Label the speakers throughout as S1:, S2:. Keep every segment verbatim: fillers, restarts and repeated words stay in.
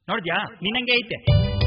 S1: ನೋಡ್ದ್ಯಾ ನಿನ್ನಂಗೆ ಐತೆ.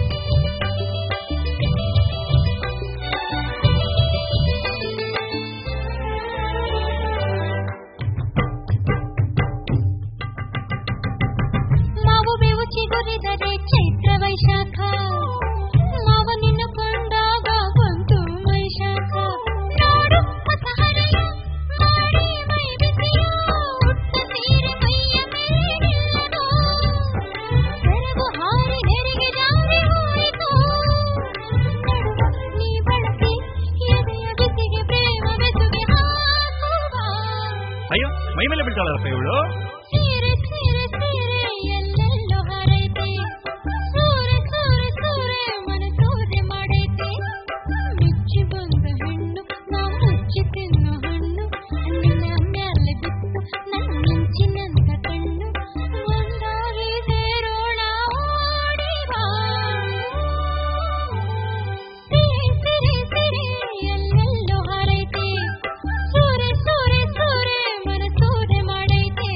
S2: ಮಾವು ಬೇವು ಚಿಗುರಿದರೆ ಚೈತ್ರ ವೈಶಾಖ, ಮಾವ ನಿನ್ನ ಕಂಡಾಗ ಬಂತು ವೈಶಾಖ. ನೋಡು ಹೊಸ ಹರೆಯ ಮಾಡಿ ಮೈ ಬಿಸಿಯ, ಉಟ್ಟ ಸೀರೆ ಮೈಯ ಮೇಲೆ ನಿಲ್ಲುವುದು, ಸೆರಗು ಹಾರಿ ನೆರಿಗೆ ಜಾರಿ ಹೋಯಿತು. ನಡುವ ನೀ ಬಳಸಿ ಎದೆಯ ಬಿಸಿಗೆ ಪ್ರೇಮ ಬೆಸುಗೆ ಹಾಕುವ.
S1: ಅಯ್ಯೋ ಮೈ ಮೇಲೆ ಬೀಳ್ತಾಳಪ್ಪ ಇವಳು.
S2: ಸೀರೆ ಸೀರೆ ಸೀರೆ ಎಲ್ಲೆಲ್ಲೋ ಹಾರೈತೆ, ಸೂರೆ ಸೂರೆ ಸೂರೆ ಮನಸೂರೆ ಮಾಡೈತೆ. ಮುಚ್ಚಿ ಬಂದ ಹೆಣ್ಣು ನಾ ಮುಚ್ಚಿ ತಿನ್ನೋ ಹಣ್ಣು, ನಿನ್ನ ಮ್ಯಾಲೆ ಬಿತ್ತು ನನ್ನ ಮಿಂಚಿನಂತ ಕಣ್ಣು. ಒಂದಾಗಿ ಸೇರೋಣ ಓಡಿ ಬಾ. ಸಿರಿ ಸಿರಿ ಸಿರಿ ಎಲ್ಲೆಲ್ಲೋ ಹಾರೈತೆ, ಸೂರೆ ಸೂರೆ ಸೂರೆ ಮನಸೂರೆ ಮಾಡೈತೆ.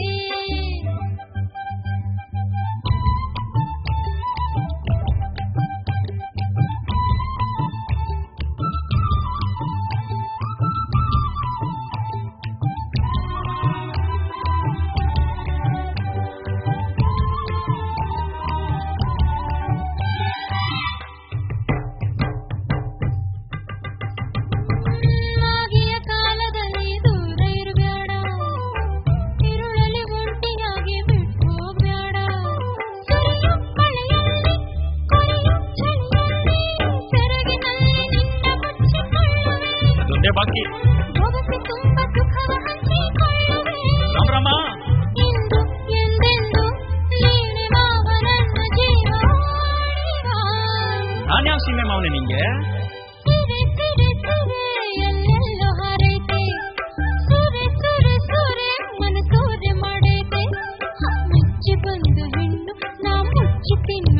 S2: ಮಾಗಿಯ ಕಾಲದಲ್ಲಿ ದೂರ ಇರಬೇಡ, ಇರುಳಲ್ಲಿ ಒಂಟಿಯಾಗಿ ಬಿಟ್ಟು ಹೋಗ್ಬೇಡ. ಸುರಿಯು ಮಳೆಯಲ್ಲಿ ಕೊರೆಯು ಚಳಿಯಲ್ಲಿ, ಸೆರಗಿನಲ್ಲಿ ನಿನ್ನ ಮುಚ್ಚಿಕೊಳ್ಳುವೆ.
S1: ಅದೊಂದೇ ಬಾಕಿ.
S2: ಬೊಗಸೆ ತುಂಬ ಸುಖವ ಹಂಚಿಕೊಳ್ಳುವೆ.
S1: ಸಂಭ್ರಮ.
S2: ಇಂದು ಎಂದೆಂದು ನೀನೆ ಮಾವ ನನ್ನ ಜೀವ. ಓಡಿ ಬಾ.
S1: ನಾನ್ಯಾವ ಸೀಮೆ ಮಾವನೆ ನಿಂಗೆ?
S2: ಸಿರೆ ಸಿರೆ ಸಿರೆ ಎಲ್ಲೆಲ್ಲೋ ಹಾರೈತೆ, ಸೂರೆ ಸೂರೆ ಸೂರೆ ಮನಸೂರೆ ಮಾಡೈತೆ. ಮುಚ್ಚಿ ಬಂದ ಹೆಣ್ಣು ನಾ ಮುಚ್ಚಿ ತಿನ್ನ